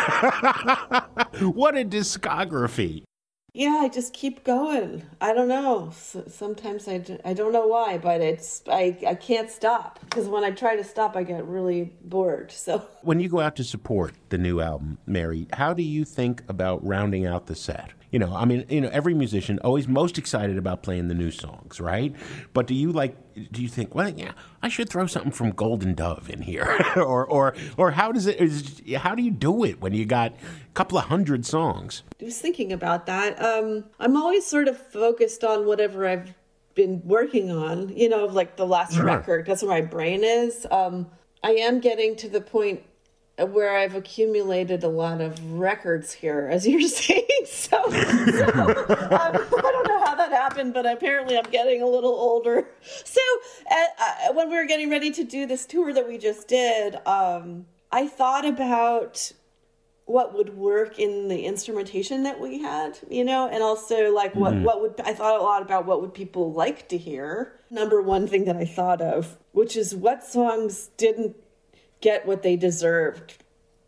What a discography. Yeah, I just keep going. I don't know. Sometimes I, I don't know why, but it's I, I can't stop. Because when I try to stop, I get really bored. So when you go out to support the new album, Mary, how do you think about rounding out the set? You know, I mean, you know, every musician always most excited about playing the new songs, right? But do you like, do you think, well, yeah, I should throw something from Golden Dove in here, or, or, or how does it? Is, how do you do it when you got a couple of hundred songs? I was thinking about that. Um, I'm always sort of focused on whatever I've been working on. You know, like the last sure. record. That's where my brain is. Um, I am getting to the point where I've accumulated a lot of records here, as you're saying. So, so um, I don't know how that happened, but apparently I'm getting a little older. So uh, uh, when we were getting ready to do this tour that we just did, um, I thought about what would work in the instrumentation that we had, you know, and also like what, mm-hmm. what would, I thought a lot about what would people like to hear. Number one thing that I thought of, which is what songs didn't get what they deserved,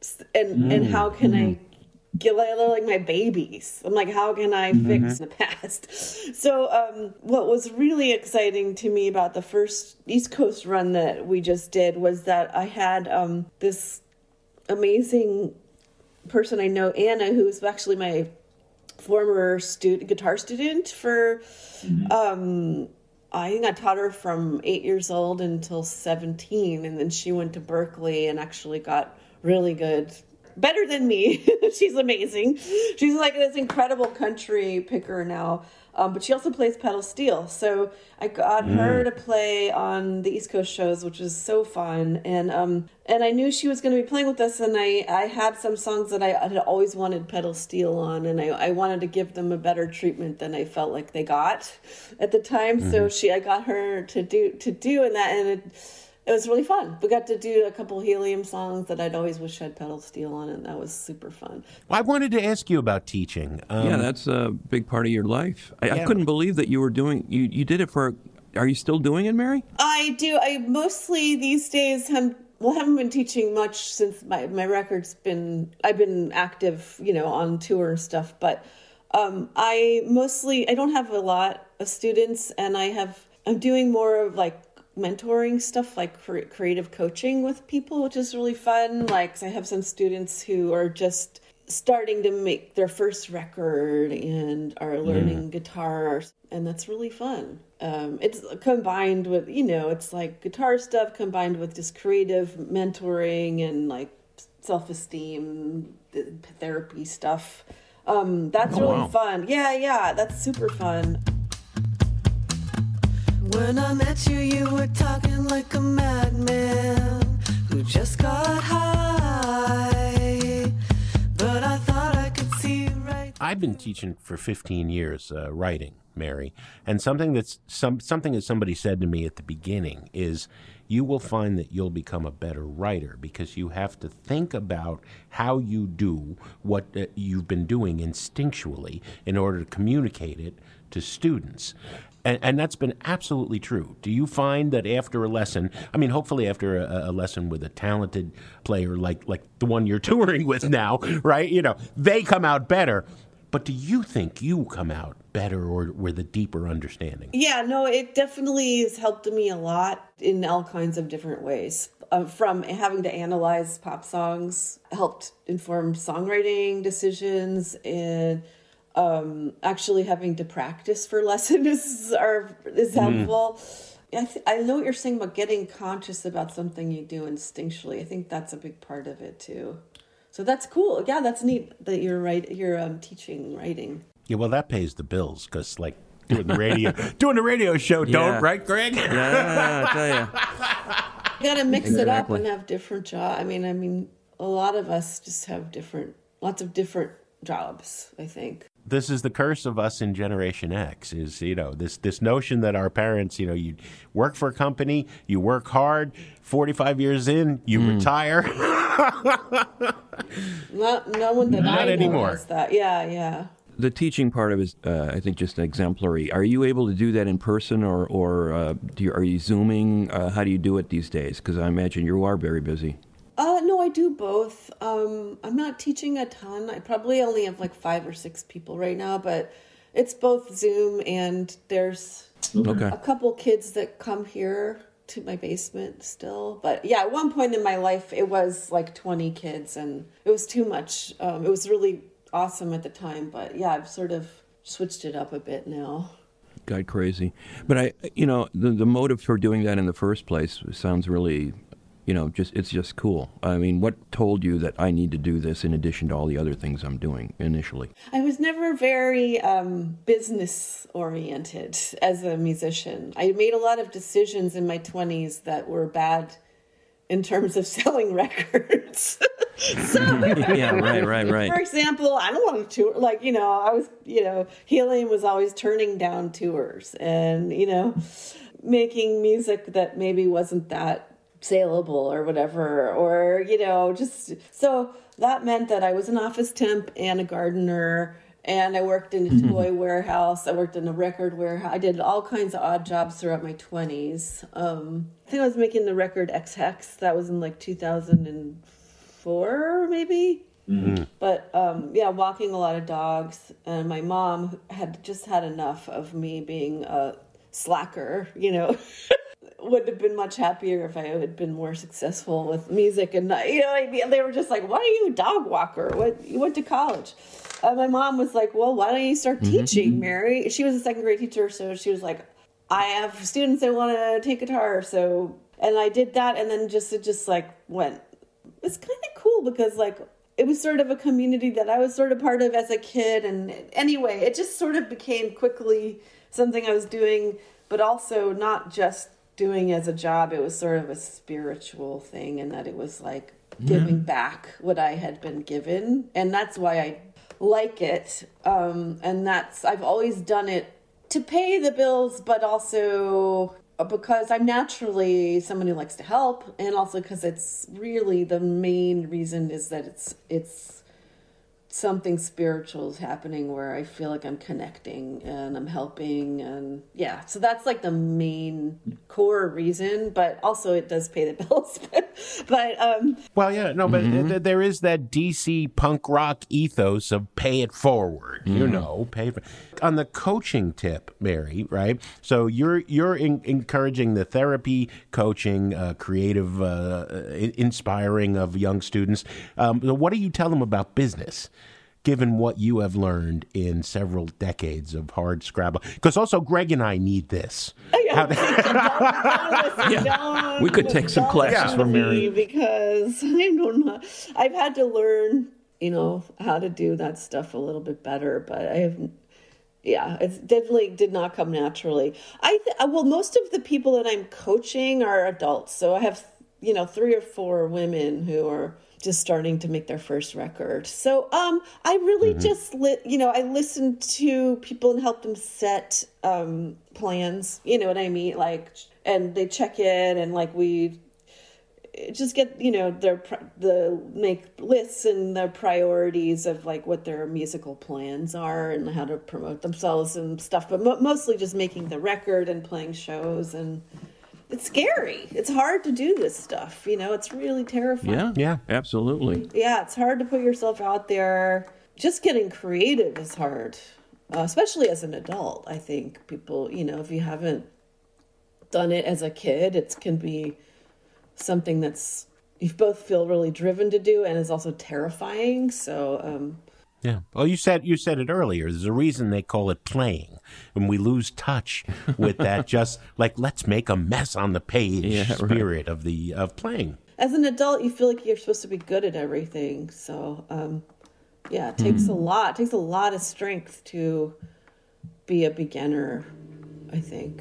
and mm. and how can mm. I get like my babies? I'm like, how can I mm-hmm. fix the past? So um, what was really exciting to me about the first East Coast run that we just did was that I had um, this amazing person I know, Anna, who was actually my former student, guitar student for. Mm-hmm. Um, I think I taught her from eight years old until seventeen, and then she went to Berkeley and actually got really good, better than me. She's amazing. She's like this incredible country picker now, um, but she also plays pedal steel. So I got mm. her to play on the East Coast shows, which was so fun. And um, and I knew she was going to be playing with us, and I, I had some songs that I had always wanted pedal steel on, and I, I wanted to give them a better treatment than I felt like they got at the time. Mm-hmm. So she I got her to do to do in that, and it it was really fun. We got to do a couple Helium songs that I'd always wished had pedal steel on, and that was super fun. Well, I wanted to ask you about teaching. Um, yeah, that's a big part of your life. I, yeah. I couldn't believe that you were doing, you, you did it for, are you still doing it, Mary? I do. I mostly these days have, well, haven't been teaching much since my, my record's been, I've been active, you know, on tour and stuff, but um, I mostly, I don't have a lot of students, and I have, I'm doing more of like mentoring stuff, like cre- creative coaching with people, which is really fun. Like, I have some students who are just starting to make their first record and are learning mm. guitar, and that's really fun. Um, it's combined with, you know, it's like guitar stuff combined with just creative mentoring and like self-esteem, therapy stuff. Um, that's oh, really wow. fun. Yeah, yeah, that's super fun. When I met you, you were talking like a madman who just got high. But I thought I could see right. I've been teaching for fifteen years, uh, writing. Mary. And something that's some something that somebody said to me at the beginning is, you will find that you'll become a better writer because you have to think about how you do what uh, you've been doing instinctually in order to communicate it to students. And, and that's been absolutely true. Do you find that after a lesson, I mean, hopefully after a, a lesson with a talented player like, like the one you're touring with now, right? You know, they come out better. But do you think you come out better or with a deeper understanding? Yeah, no, it definitely has helped me a lot in all kinds of different ways. Um, from having to analyze pop songs, helped inform songwriting decisions, and um, actually having to practice for lessons are, is helpful. Mm. I, th- I know what you're saying about getting conscious about something you do instinctually. I think that's a big part of it, too. So that's cool. Yeah, that's neat that you're right. You're um, teaching writing. Yeah, well, that pays the bills because, like, doing the radio, doing the radio show, yeah. don't right, Greg? Yeah, I tell you, you got to mix exactly. it up and have different jobs. I mean, I mean, a lot of us just have different, lots of different jobs. I think this is the curse of us in Generation X. Is you know this this notion that our parents, you know, you work for a company, you work hard. forty-five years in, you mm. retire. Not, no one that Not I know anymore. has that. Yeah, yeah. The teaching part of it is, uh, I think, just exemplary. Are you able to do that in person, or, or uh, do you, are you Zooming? Uh, how do you do it these days? Because I imagine you are very busy. Uh, no, I do both. Um, I'm not teaching a ton. I probably only have like five or six people right now, but it's both Zoom and there's okay. a couple kids that come here to my basement still. But yeah, at one point in my life, it was like twenty kids and it was too much. Um, it was really awesome at the time, but yeah, I've sort of switched it up a bit now. God, crazy. But I, you know, the, the motive for doing that in the first place sounds really, you know, just it's just cool. I mean, what told you that I need to do this in addition to all the other things I'm doing initially? I was never very um, business-oriented as a musician. I made a lot of decisions in my twenties that were bad in terms of selling records. So, yeah, right, right, right. For example, I don't want to tour. Like, you know, I was, you know, Helium was always turning down tours and, you know, making music that maybe wasn't that saleable or whatever, or, you know, just so that meant that I was an office temp and a gardener, and I worked in a mm-hmm. toy warehouse. I worked in a record warehouse. I did all kinds of odd jobs throughout my twenties. Um, I think I was making the record X-Hex. That was in like two thousand four, maybe. Mm-hmm. But um, yeah, walking a lot of dogs. And my mom had just had enough of me being a slacker, you know. Would have been much happier if I had been more successful with music. And, you know, I mean, they were just like, why are you a dog walker? What, you went to college. Uh, my mom was like, well, why don't you start mm-hmm. teaching, Mary? She was a second grade teacher, so she was like, I have students that want to take guitar. So, and I did that, and then just, it just like went. It's kind of cool because like, it was sort of a community that I was sort of part of as a kid. And anyway, it just sort of became quickly something I was doing, but also not just doing as a job. It was sort of a spiritual thing, and that it was like giving yeah. back what I had been given. And that's why I like it. Um, and that's, I've always done it to pay the bills, but also because I'm naturally someone who likes to help, and also because it's really the main reason is that it's, it's, something spiritual is happening where I feel like I'm connecting and I'm helping, and yeah, so that's like the main core reason, but also it does pay the bills. but um well yeah no but mm-hmm. th- there is that D C punk rock ethos of pay it forward, mm-hmm. you know, pay for on the coaching tip, Mary, right? So you're you're in- encouraging the therapy, coaching, uh, creative, uh, inspiring of young students. Um, what do you tell them about business, given what you have learned in several decades of hard scrabble? Because also Greg and I need this. How to- don't, don't, yeah. We could take some classes from Mary. Because I don't know. I've had to learn, you know, how to do that stuff a little bit better, but I have, yeah, it definitely did not come naturally. I th- well, most of the people that I'm coaching are adults. So I have, you know, three or four women who are just starting to make their first record. So um, I really mm-hmm. just, li- you know, I listened to people and helped them set um, plans, you know what I mean? Like, and they check in and like we just get, you know, their, the make lists and their priorities of like what their musical plans are and how to promote themselves and stuff, but mo- mostly just making the record and playing shows. And it's scary. It's hard to do this stuff. You know, it's really terrifying. Yeah, yeah, absolutely. Yeah, it's hard to put yourself out there. Just getting creative is hard, uh, especially as an adult. I think people, you know, if you haven't done it as a kid, it can be something that's you both feel really driven to do and is also terrifying. So, um, yeah. Well, you said you said it earlier. There's a reason they call it playing, and we lose touch with that. Just like let's make a mess on the page yeah, spirit right. of the of playing. As an adult, you feel like you're supposed to be good at everything. So, um, yeah, it takes mm. a lot. It takes a lot of strength to be a beginner, I think.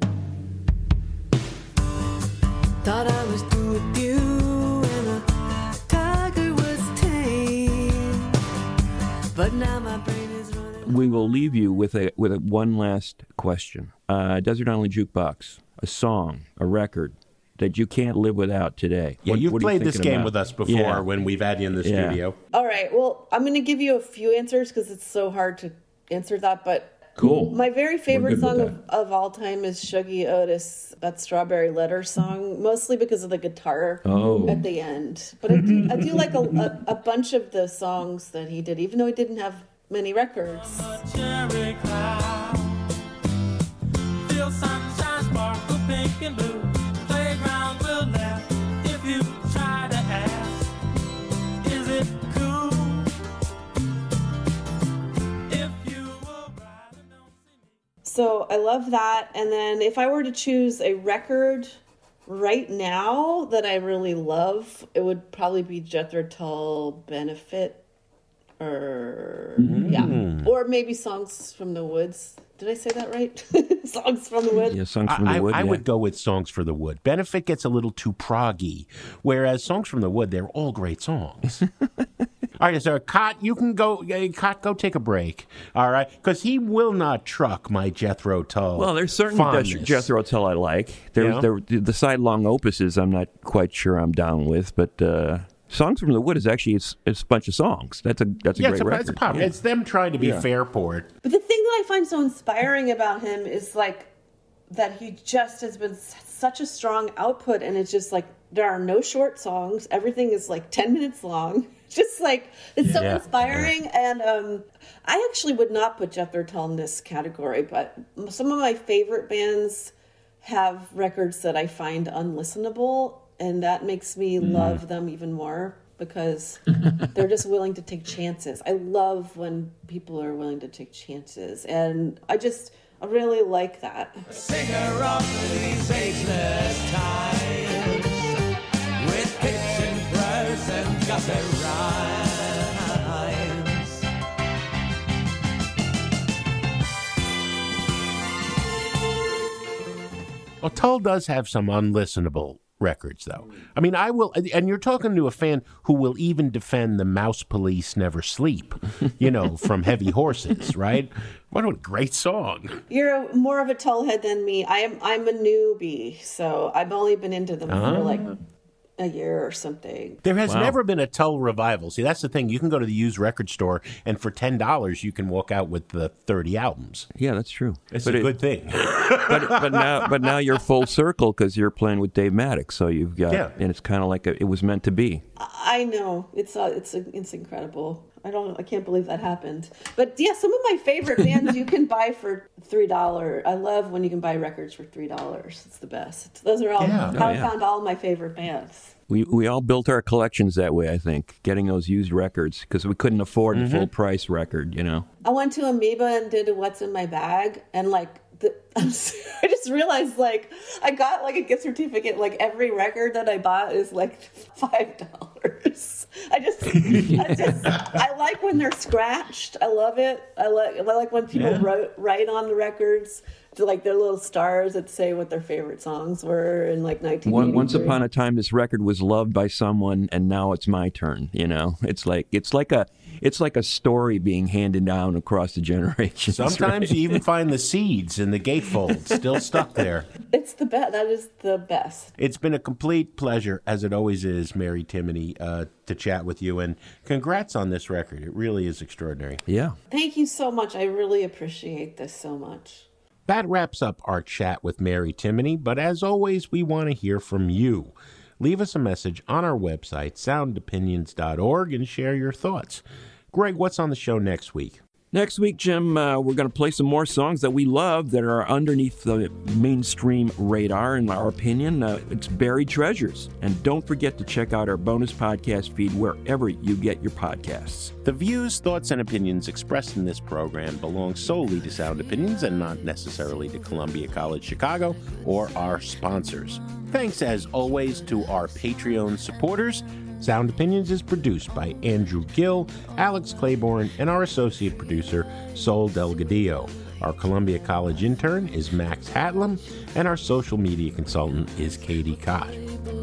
Thought I was through with you and a tiger was tame, but now my brain is running. We will leave you with a with a one last question. Uh, Desert Island Jukebox, a song, a record that you can't live without today. Yeah, what, you've what played you this game about? with us before yeah. when we've had you in the yeah. studio. All right, well, I'm going to give you a few answers because it's so hard to answer that, but cool. My very favorite song of, of all time is Shuggie Otis, that Strawberry Letter song, mostly because of the guitar oh. at the end. But I do, I do like a, a, a bunch of the songs that he did, even though he didn't have many records. Cherry cloud, feel sunshine, sparkle pink and blue. Playground will laugh if you try to ask, is it cool? So I love that. And then if I were to choose a record right now that I really love, it would probably be Jethro Tull Benefit or mm. yeah, or maybe Songs from the Woods. Did I say that right? Songs from the Wood? Yeah, Songs from the Wood. I, I yeah. would go with Songs for the Wood. Benefit gets a little too proggy, whereas Songs from the Wood, they're all great songs. All right, so Cot, you can go, Cot, go take a break, all right? Because he will not truck my Jethro Tull. Well, there's certain fondness. Jethro Tull I like. There's, yeah. there, the sidelong opuses I'm not quite sure I'm down with, but uh, Songs from the Wood is actually it's, it's a bunch of songs. That's a that's a yeah, great it's a, record. It's, a pop. Yeah. It's them trying to be yeah. Fairport. But the thing that I find so inspiring about him is like that he just has been such a strong output, and it's just like there are no short songs. Everything is like ten minutes long. Just like it's so yeah. inspiring, yeah. and um, I actually would not put Jethro Tull in this category, but some of my favorite bands have records that I find unlistenable, and that makes me mm. love them even more because they're just willing to take chances. I love when people are willing to take chances, and I just I really like that. Singer of these ageless times with kitchen prayers and gossip rhymes. Well, Tull does have some unlistenable records, though. I mean, I will, and you're talking to a fan who will even defend the Mouse Police Never Sleep, you know, from Heavy Horses, right? What a great song. You're more of a Tull head than me. I am, I'm a newbie, so I've only been into them uh-huh. for like a year or something. There has wow. never been a Tull revival. See, that's the thing. You can go to the used record store, and for ten dollars, you can walk out with the thirty albums. Yeah, that's true. It's but a it, good thing. but but now but now you're full circle because you're playing with Dave Maddox, so you've got yeah. and it's kind of like a, it was meant to be. I know it's uh, it's it's incredible. I don't I can't believe that happened. But yeah, some of my favorite bands you can buy for three dollars. I love when you can buy records for three dollars. It's the best. Those are all yeah. how oh, I yeah. found all my favorite bands. We we all built our collections that way, I think, getting those used records because we couldn't afford mm-hmm. the full price record, you know. I went to Amoeba and did a What's in My Bag, and like the, I'm, I just realized like I got like a gift certificate. Like every record that I bought is like five dollars. I just, I just, I like when they're scratched. I love it. I like, I like when people yeah. wrote, write on the records, like their little stars that say what their favorite songs were in like nineteen eighty-three. Once upon a time, this record was loved by someone, and now it's my turn. You know, it's like it's like a it's like a story being handed down across the generations. Sometimes right? you even find the seeds in the gatefold still stuck there. It's the best. That is the best. It's been a complete pleasure, as it always is, Mary Timony, uh, to chat with you. And congrats on this record. It really is extraordinary. Yeah. Thank you so much. I really appreciate this so much. That wraps up our chat with Mary Timony, but as always, we want to hear from you. Leave us a message on our website, sound opinions dot org, and share your thoughts. Greg, what's on the show next week? Next week, Jim, uh, we're going to play some more songs that we love that are underneath the mainstream radar, in our opinion. Uh, it's buried treasures. And don't forget to check out our bonus podcast feed wherever you get your podcasts. The views, thoughts, and opinions expressed in this program belong solely to Sound Opinions and not necessarily to Columbia College Chicago or our sponsors. Thanks, as always, to our Patreon supporters. Sound Opinions is produced by Andrew Gill, Alex Claiborne, and our associate producer, Sol Delgadillo. Our Columbia College intern is Max Hatlam, and our social media consultant is Katie Kott.